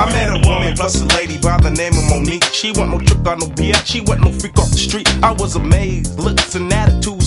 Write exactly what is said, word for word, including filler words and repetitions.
I met a woman plus a lady by the name of Monique. She wasn't no trick on no B S, she wasn't no freak off the street. I was amazed, looks and attitude